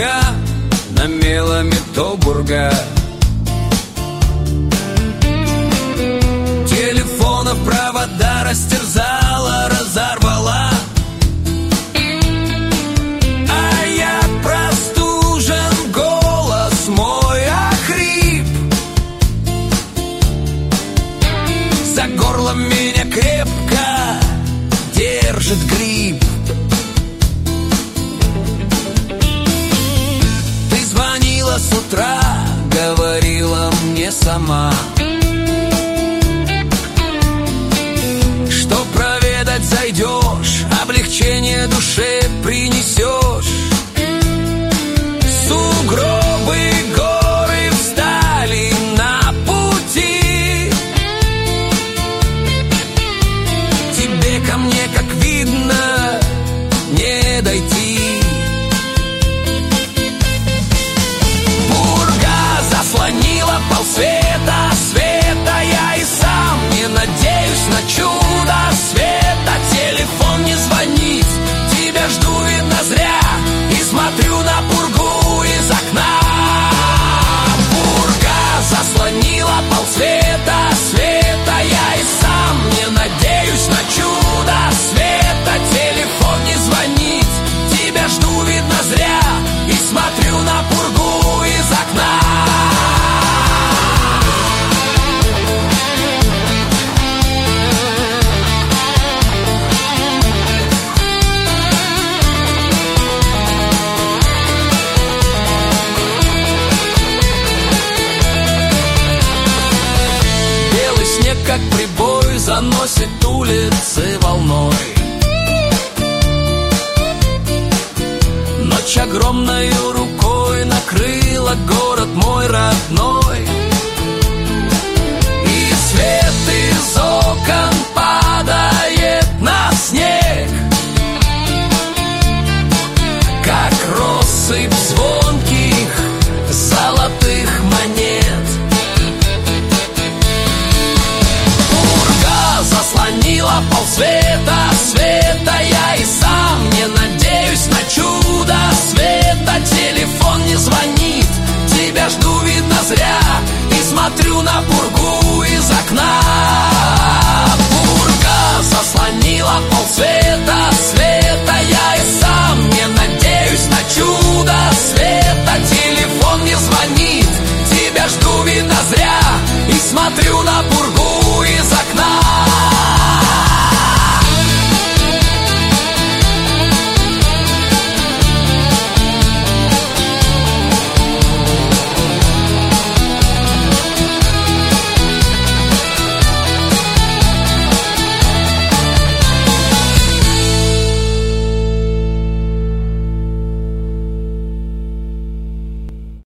пурга намела Метобурга. Телефонов провода растерзала, разорвала. А я простужен, голос мой охрип. За горло меня крепко держит грипп. Ты звонила с утра, говорила мне сама, что проведать зайдешь, облегчение душе принесешь. Сугробы, горы встали на пути. Тебе ко мне, как видно, не дойти. Пурга заслонила полсвета, света. Я и сам не надеюсь на чудо света. Телефон не звонит, тебя жду, видно, зря. И смотрю на пургу из окна. Пурга заслонила полсвета, света. Я и сам не надеюсь на чудо света. Телефон не звонит, тебя жду, видно, зря. И смотрю на пургу из окна. Белый снег, как прибой, заносит улицы волной. Ночь огромною рукой накрыла город мой родной. И свет из окон падает на снег, как россыпь звонких золотых монет. Пурга заслонила полсвета, света. Я и сам не надеюсь на чудо света. Телефон не звонит, тебя жду, видно, зря. И смотрю на пургу из окна. Пурга заслонила полсвета, света. Я и сам не надеюсь на чудо света. Телефон не звонит, тебя жду, видно, зря. И смотрю на